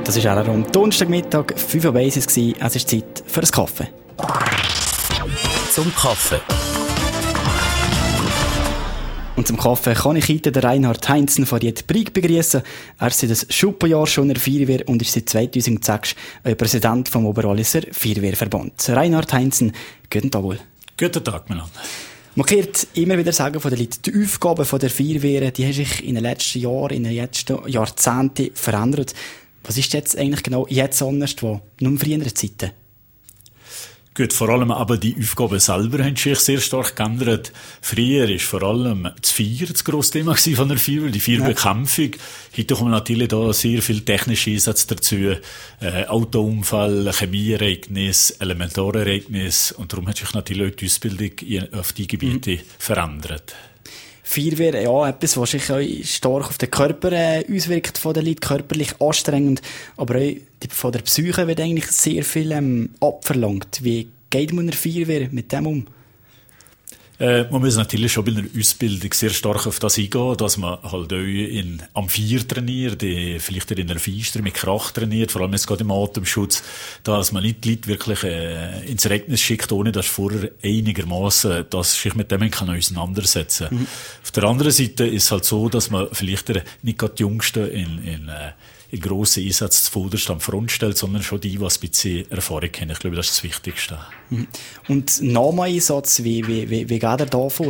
Das war auch am Donnerstagmittag 5 Uhr Basis. Es ist Zeit für einen Kaffee. Zum Kaffee. Und zum Kaffee kann ich heute den Reinhard Heinzen von Ried Brig begrüßen. Er ist seit ein Schuppenjahr schon in der Feuerwehr und ist seit 2006 Präsident vom Oberwalliser Feuerwehrverband. Reinhard Heinzen, guten Tag wohl. Guten Tag, miteinander. Man hört immer wieder sagen von den Leuten, die Aufgaben der Feuerwehr, die haben sich in den letzten Jahren, in den letzten Jahrzehnten verändert. Was ist jetzt eigentlich genau jetzt anders, wo nur in früheren Zeiten? Gut, vor allem aber die Aufgaben selber haben sich sehr stark geändert. Früher war vor allem das Feuer das grosse Thema von der Feuerwehr, die Feuerbekämpfung. Heute kommen natürlich da sehr viele technische Einsätze dazu. Autounfall, Chemieereignis, Elementarereignis. Und darum hat sich natürlich die Ausbildung auf die Gebiete verändert. Feuerwehr, ja, etwas, was sich auch stark auf den Körper auswirkt von den Leuten, körperlich anstrengend, aber auch von der Psyche wird eigentlich sehr viel abverlangt. Wie geht man in der Feuerwehr mit dem um? Man muss natürlich schon bei einer Ausbildung sehr stark auf das eingehen, dass man halt auch am Feuer trainiert, vielleicht in einer Feister mit Krach trainiert, vor allem jetzt gerade im Atemschutz, dass man nicht die Leute wirklich ins Ereignis schickt, ohne dass vorher einigermaßen dass sich mit dem kann auseinandersetzen kann. Auf der anderen Seite ist es halt so, dass man vielleicht nicht gerade die Jüngsten in grossen Einsätzen zuvorderst am Front stellt, sondern schon die ein bisschen Erfahrung haben. Ich glaube, das ist das Wichtigste. Und Naheinsatz, wie geht er da vor?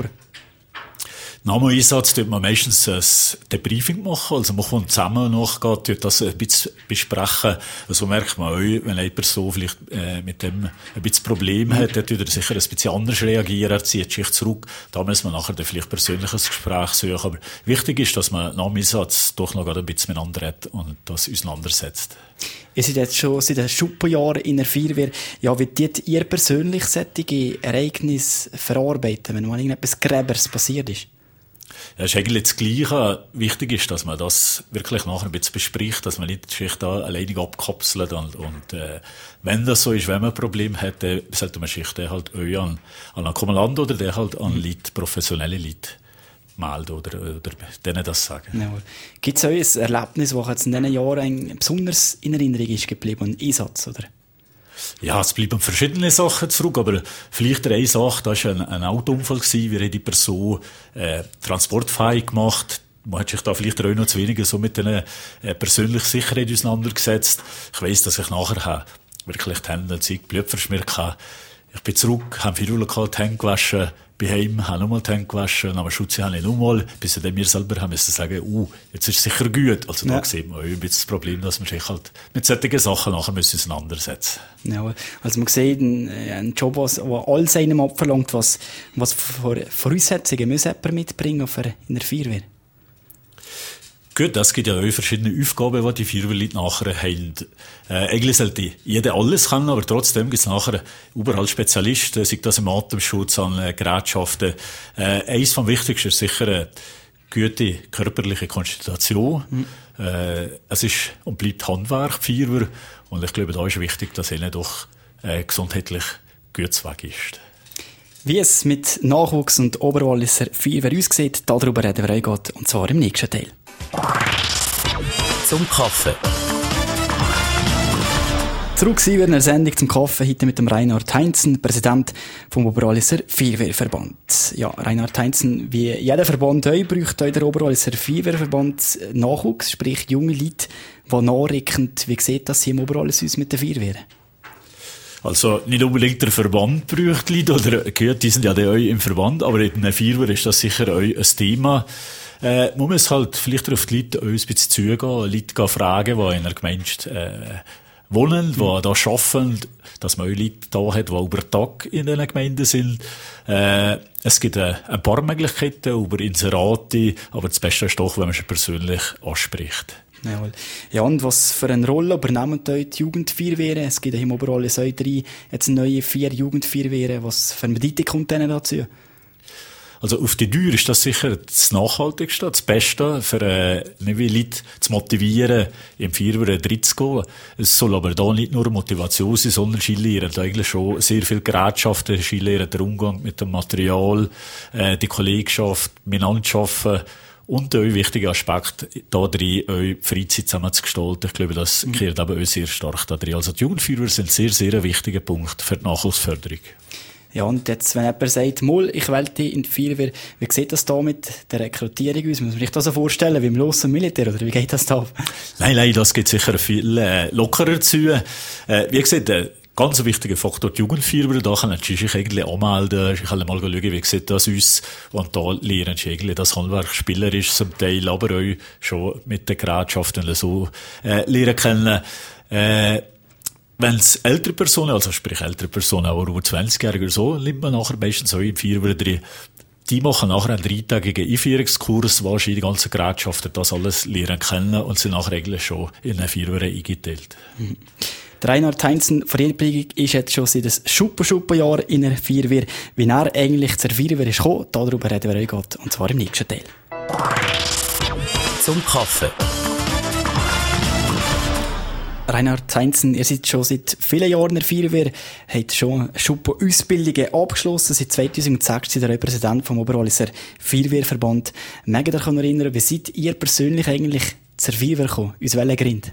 Nach dem Einsatz tut man meistens ein Debriefing machen, also man kommt zusammen nachgehen, tut das ein bisschen besprechen. Also merkt man auch, wenn eine Person vielleicht mit dem ein bisschen Probleme hat, dann tut er sicher ein bisschen anders reagieren, er zieht sich zurück. Da muss man nachher dann vielleicht persönliches Gespräch suchen. Aber wichtig ist, dass man nach dem Einsatz doch noch ein bisschen miteinander redet und das auseinandersetzt. Ihr seid jetzt schon seit ein Schuppenjahr in der Feuerwehr. Ja, wie tut ihr persönlich solche Ereignisse verarbeiten, wenn mal irgendetwas Gräberes passiert ist? Ja, es ist eigentlich das Gleiche. Wichtig ist, dass man das wirklich nachher ein bisschen bespricht, dass man nicht die Schicht da alleinig abkapselt und wenn das so ist, wenn man ein Problem hat, dann sollte man Schicht halt an einen Kommandant oder der halt an Leute, professionelle Leute melden oder denen das sagen. Ja. Gibt es auch ein Erlebnis, das jetzt in diesen Jahren besonders in Erinnerung ist geblieben, ein Einsatz, oder? Ja, es bleiben verschiedene Sachen zurück, aber vielleicht eine Sache, das war ein Autounfall gewesen, wir haben die Person transportfähig gemacht. Man hat sich da vielleicht auch noch zu wenig so mit einer persönlichen Sicherheit auseinandergesetzt. Ich weiss, dass ich nachher wirklich die Hände und Blut verschmiert habe. Ich bin zurück, habe viel lokal die Hände gewaschen, bin heim, habe nochmal die Hände gewaschen, aber Schutz habe ich nochmal, bis dann wir selber haben müssen sagen, jetzt ist es sicher gut. Also da sieht man auch ein bisschen das Problem, dass man sich halt mit solchen Sachen nachher auseinandersetzen müssen. Ja, also man sieht einen Job, der alles einem abverlangt, was für Voraussetzungen muss jemand mitbringen in der Feuerwehr? Gut, es gibt ja auch verschiedene Aufgaben, die die Feuerwehrleute nachher haben. Eigentlich sollte jeder alles können, aber trotzdem gibt es nachher überall Spezialisten, sei das im Atemschutz, an Gerätschaften. Eines vom Wichtigsten ist sicher eine gute körperliche Konstitution. Es ist und bleibt Handwerk, die Feuerwehr. Und ich glaube, da ist wichtig, dass ihnen doch gesundheitlich gut weg ist. Wie es mit Nachwuchs und Oberwalliser Feuerwehr aussieht, darüber reden wir heute, und zwar im nächsten Teil. Zum Kaffee. Zurück sind wir in der Sendung zum Kaffee, heute mit dem Reinhard Heinzen, Präsident vom Oberwalliser Feuerwehrverband. Ja, Reinhard Heinzen, wie jeder Verband euch, braucht euch der Oberwalliser Feuerwehrverband Nachwuchs, sprich junge Leute, die nachrücken. Wie sieht das hier im Oberwallis aus mit den Feuerwehren? Also nicht unbedingt der Verband braucht Leute, oder gehört, die sind ja auch im Verband, aber in der Feuerwehr ist das sicher auch ein Thema. Man muss halt vielleicht auf die Leute ein bisschen zugehen, Leute fragen, die in der Gemeinde wohnen, die da arbeiten, dass man auch Leute da hat, die über den Tag in den Gemeinden sind. Es gibt ein paar Möglichkeiten über Inserate, aber das Beste ist doch, wenn man sie persönlich anspricht. Jawohl. Ja, und was für eine Rolle übernehmen die Jugendfeuerwehren? Es gibt ja im Oberwallis auch jetzt neue 4 Jugendfeuerwehren. Was für eine Bedeutung kommt denen dazu? Also auf die Dauer ist das sicher das Nachhaltigste, das Beste, für Leute zu motivieren, im Feuerwehr reinzugehen. Es soll aber da nicht nur Motivation sein, sondern sie lernen eigentlich schon sehr viel Gerätschaften, sie lernen den Umgang mit dem Material, die Kollegschaft, miteinander arbeiten Und ein wichtiger Aspekt, da drin, eure Freizeit zusammen zu gestalten. Ich glaube, das kehrt eben auch sehr stark da drin. Also die Jugendfeuerwehr sind sehr, sehr ein wichtiger Punkt für die Nachwuchsförderung. Ja, und jetzt, wenn jemand sagt, «Mol, ich wählte in die Feuerwehr», wie sieht das da mit der Rekrutierung aus? Muss man sich das so vorstellen, wie im losen Militär, oder wie geht das da? Nein, das geht sicher viel lockerer zu. Wie gesagt, ganz wichtiger Faktor, die Jugendfeuerwehr, da können Sie sich eigentlich anmelden, ich kann mal schauen, wie sieht das aus, und da lernen Sie eigentlich das Handwerk spielerisch zum Teil, aber auch schon mit den Gerätschaften so lernen können. Wenn es ältere Personen, also sprich ältere Personen, auch über 20-Jährige oder so, nimmt man nachher meistens auch im Feuerwehr drin. Die machen nachher einen 3-tägigen Einführungskurs, wo sie die ganzen Gerätschaften das alles lernen können und sind nachher eigentlich schon in eine Feuerwehr eingeteilt. Der Reinhard Heinzen von Erbringen ist jetzt schon seit ein Schuppenjahr in der Feuerwehr. Wie er eigentlich zur Feuerwehr ist gekommen, darüber reden wir heute, und zwar im nächsten Teil. Zum Kaffee. Reinhard Heinzen, ihr seid schon seit vielen Jahren in der Feuerwehr, habt schon Schuppen-Ausbildungen abgeschlossen. Seit 2006 seid ihr Repräsentant vom Oberwalliser Feuerwehrverband. Mögt ihr euch noch erinnern, wie seid ihr persönlich eigentlich zur Feuerwehr gekommen? Aus welchem Grund?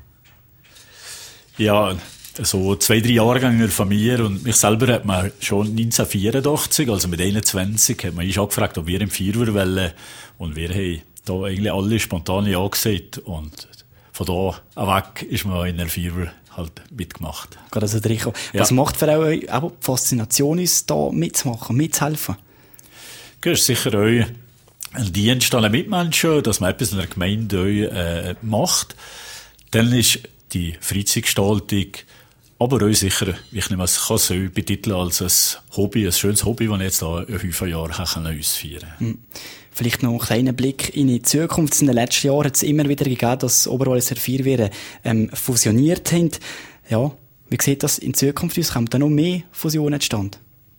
Ja, so 2-3 Jahrgänge von mir und mich selber hat man schon 1984, also mit 21, hat man uns angefragt, ob wir im Feuerwehr wollen. Und wir haben da eigentlich alle spontan ja gesagt. Und von da weg ist man in der Feuerwehr halt mitgemacht. Gerade also reinkommen. Was macht für euch auch die Faszination, uns da mitzumachen, mitzuhelfen? Das ist sicher auch ein Dienst an den Mitmenschen, dass man etwas in der Gemeinde macht. Dann ist die Freizeitgestaltung, aber auch sicher, ich nehme es, kann es auch betiteln als ein Hobby, ein schönes Hobby, das ich jetzt da in 5 Jahren ausführen kann. Vielleicht noch einen kleinen Blick in die Zukunft. In den letzten Jahren hat es immer wieder gegeben, dass Oberwalliser Feuerwehren fusioniert haben. Ja, wie sieht das in Zukunft aus? Kommt da noch mehr Fusionen zustande?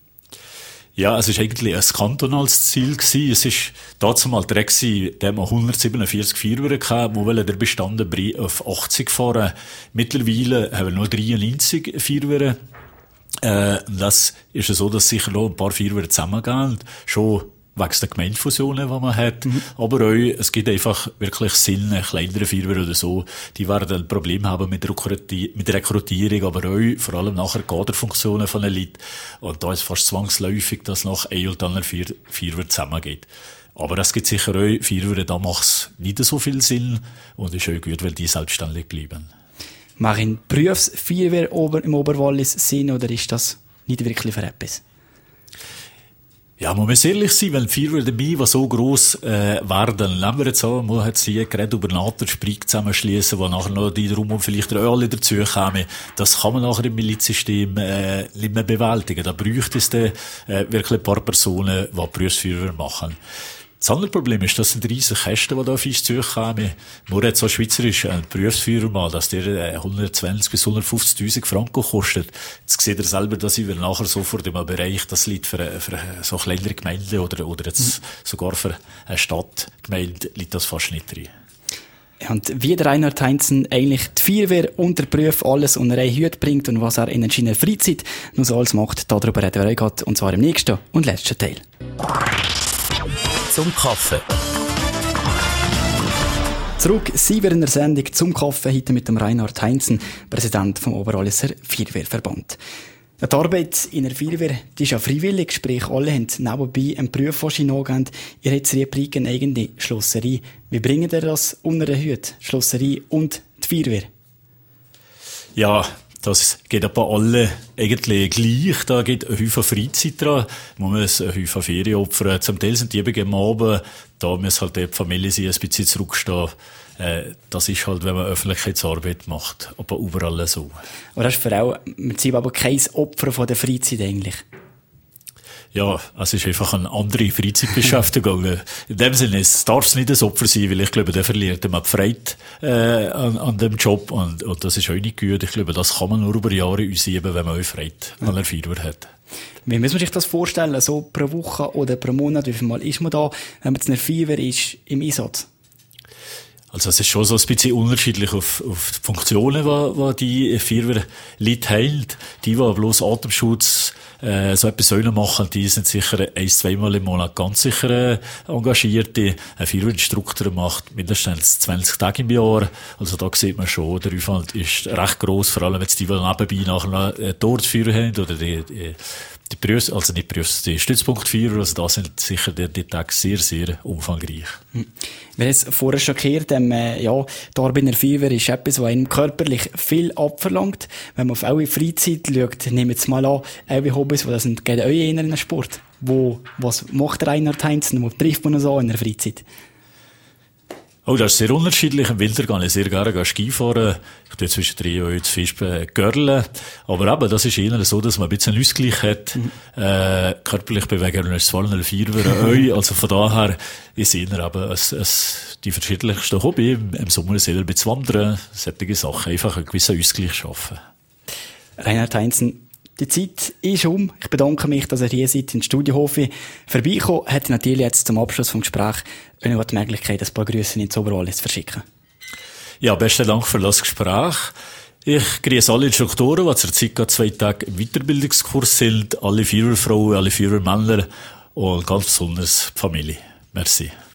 Ja, es ist eigentlich ein kantonales Ziel gewesen. Es ist dazu mal der gewesen, der man 147 Feuerwehren gehabt, wo der Bestand auf 80 fahren. Mittlerweile haben wir nur 93 Feuerwehren. Das ist so, dass sicher noch ein paar Feuerwehren zusammengehen. Schon wegen der Gemeindefusionen, die man hat. Aber auch, es gibt einfach wirklich Sinn, kleinere Feuerwehren oder so, die werden ein Problem haben mit Rekrutierung, aber auch vor allem nachher Kaderfunktionen von den Leuten. Und da ist fast zwangsläufig, dass nach ein oder anderen Feuerwehr zusammengeht. Aber es gibt sicher auch Feuerwehren, da macht es nicht so viel Sinn und ist auch gut, weil die selbstständig bleiben. Machen Berufsfeuerwehr im Oberwallis Sinn oder ist das nicht wirklich für etwas? Ja, muss man ehrlich sein, wenn die Feuerwehr dabei, die so gross werden, nehmen wir jetzt an, man hat sie gerade über NATO Sprich zusammenschliessen, wo nachher noch die drum und vielleicht auch alle dazukommen. Das kann man nachher im Milizsystem nicht mehr bewältigen. Da bräuchte es dann wirklich ein paar Personen, die Berufsfeuerwehr machen. Das andere Problem ist, das sind riesige Kästen, die da auf uns zukommen. Nur jetzt so schweizerisch ein Berufsfeuerwehr mal, dass der 120 bis 150.000 Franken kostet. Jetzt seht ihr selber, dass ich nachher sofort im Bereich, das liegt für so kleinere Gemeinden oder jetzt sogar für eine Stadtgemeinde liegt das fast nicht drin. Und wie der Reinhard Heinzen eigentlich die Feuerwehr und der Beruf alles unter eine Hüte bringt und was er in seiner Freizeit noch so alles macht, darüber reden wir heute, und zwar im nächsten und letzten Teil. Zum Kaffee. Zurück sind wir in der Sendung zum Kaffee, heute mit dem Reinhard Heinzen, Präsident vom Oberwalliser Feuerwehrverband. Die Arbeit in der Feuerwehr, die ist ja freiwillig, sprich alle haben nebenbei einen Beruf, den sie nachgehen. Ihr habt in Erbringen eine eigene Schlosserei. Wie bringt ihr das unter den Hut, die Schlosserei und die Feuerwehr? Ja, das geht aber alle eigentlich gleich. Da geht ein Haufen Freizeit dran. Man muss ein Haufen Ferien opfern. Zum Teil sind die eben am Abend. Da muss halt die Familie sich ein bisschen zurückstehen. Das ist halt, wenn man Öffentlichkeitsarbeit macht. Aber überall so. Aber das ist für auch, man sieht aber kein Opfer von der Freizeit eigentlich. Ja, es ist einfach eine andere Freizeitbeschäftigung. In dem Sinne, es darf nicht ein Opfer sein, weil ich glaube, der verliert man die Freude an dem Job und das ist auch nicht gut. Ich glaube, das kann man nur über Jahre ausüben, wenn man auch Freude an der Feuerwehr hat. Wie muss man sich das vorstellen, so pro Woche oder pro Monat? Wie viel Mal ist man da, wenn man in der Feuerwehr ist, im Einsatz? Also es ist schon so ein bisschen unterschiedlich auf die Funktionen, die die Feuerwehrleute haben. Die bloß Atemschutz so etwas sollen machen, die sind sicher 1-2 Mal im Monat ganz sicher engagierte. Ein Feuerwehrinstruktor macht mindestens 20 Tage im Jahr. Also da sieht man schon, der Aufwand ist recht gross, vor allem wenn die nebenbei nachher dort Feuer haben oder die Stützpunktfeuer, also da sind sicher die Tage sehr, sehr umfangreich. Wir haben es vorher schon gehört, die Arbeit in der Feuerwehr ist etwas, was einem körperlich viel abverlangt. Wenn man auf eure Freizeit schaut, nehmt jetzt mal an, eure Hobbys, das sind eure inneren Sport. Was macht Reinhard Heinzen? Wo trifft man uns an in der Freizeit? Oh, das ist sehr unterschiedlich. Im Winter gehe ich sehr gerne Skifahren. Ich tue zwischendrin auch jetzt Fisch görlen. Aber eben, das ist eher so, dass man ein bisschen Ausgleich hat. Körperlich bewegen wir uns zwar eine Feuerwehr. Also von daher ist eher eben die verschiedlichsten Hobby. Im Sommer ist eher ein bisschen wandern, solche Sachen. Einfach einen gewissen Ausgleich schaffen. Reinhard Heinzen, die Zeit ist um. Ich bedanke mich, dass ihr hier seid in Studiohofe. Vorbeikommen hätte natürlich jetzt zum Abschluss vom Gespräch die Möglichkeit, ein paar Grüße ins Oberwallis zu verschicken. Ja, besten Dank für das Gespräch. Ich grüße alle Instruktoren, die zurzeit gerade 2 Tage im Weiterbildungskurs sind, alle Feuerwehrfrauen, alle Feuerwehrmänner und ganz besonders die Familie. Merci.